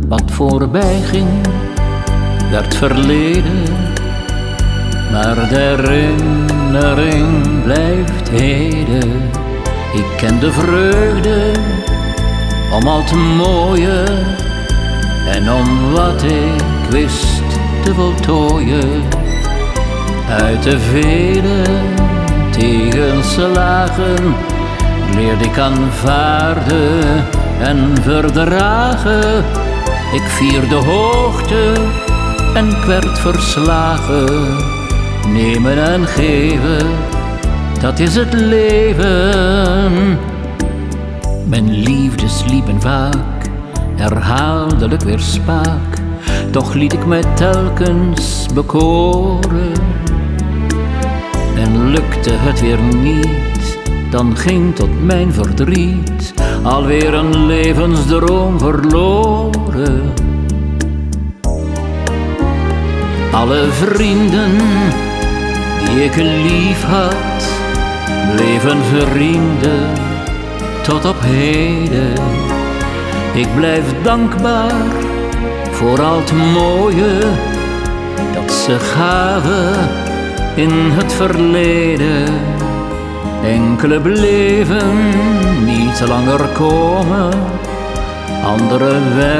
Wat voorbij ging, werd verleden, maar de herinnering blijft heden. Ik ken de vreugde om al het mooie en om wat ik wist te voltooien. Uit de vele tegenslagen leerde ik aanvaarden en verdragen. Ik vierde hoogte en ik werd verslagen. Nemen en geven, dat is het leven. Mijn liefdes liepen vaak, herhaaldelijk weer spaak. Toch liet ik mij telkens bekoren. En lukte het weer niet, dan ging tot mijn verdriet alweer een levensdroom verloren. Alle vrienden die ik lief had, bleven vrienden tot op heden. Ik blijf dankbaar voor al het mooie dat ze gaven in het verleden. Enkele bleven niet langer komen, andere werden